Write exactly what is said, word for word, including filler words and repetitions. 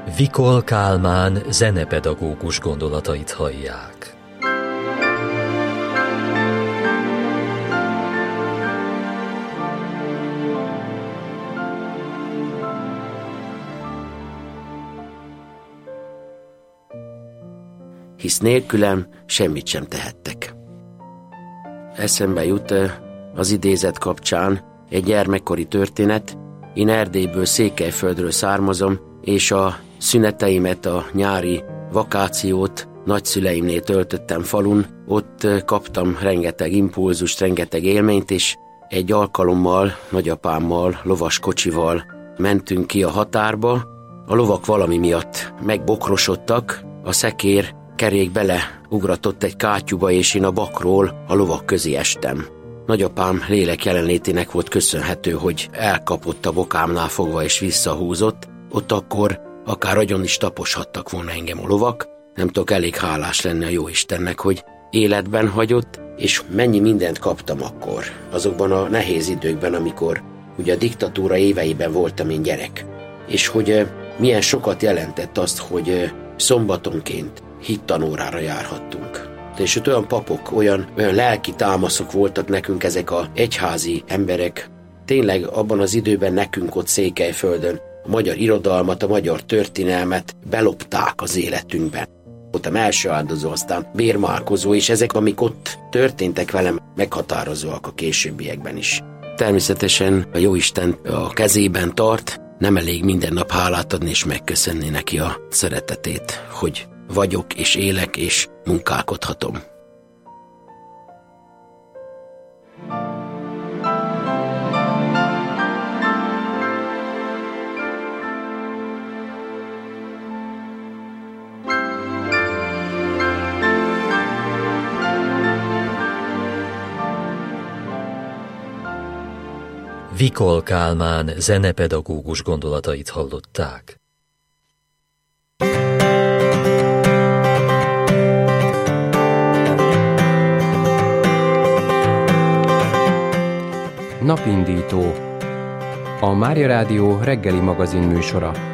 Vikol Kálmán zenepedagógus gondolatait hallják. Hisz nélkülem semmit sem tehettek. Eszembe jut az idézet kapcsán egy gyermekkori történet. Én Erdélyből, Székelyföldről származom, és a szüneteimet, a nyári vakációt nagyszüleimnél töltöttem falun. Ott kaptam rengeteg impulzust, rengeteg élményt, és egy alkalommal nagyapámmal, lovaskocsival mentünk ki a határba. A lovak valami miatt megbokrosodtak, a szekér kerék beleugratott egy kátyúba, és én a bakról a lovak közé estem. Nagyapám lélek jelenlétének volt köszönhető, hogy elkapott a bokámnál fogva és visszahúzott. Ott akkor akár agyon is taposhattak volna engem a lovak. Nem tudok elég hálás lenni a Jóistennek, hogy életben hagyott, és mennyi mindent kaptam akkor, azokban a nehéz időkben, amikor ugye a diktatúra éveiben voltam én gyerek. És hogy milyen sokat jelentett azt, hogy szombatonként hittanórára járhattunk. És ott olyan papok, olyan, olyan lelki támaszok voltak nekünk, ezek a egyházi emberek. Tényleg abban az időben nekünk ott Székelyföldön a magyar irodalmat, a magyar történelmet belopták az életünkben. Voltam első áldozó, aztán bérmálkozó, és ezek, amik ott történtek velem, meghatározóak a későbbiekben is. Természetesen a Jóisten a kezében tart, nem elég minden nap hálát adni és megköszönni neki a szeretetét, hogy vagyok és élek és munkálkodhatom. Vikol Kálmán zenepedagógus gondolatait hallották. Napindító. A Mária Rádió reggeli magazin műsora.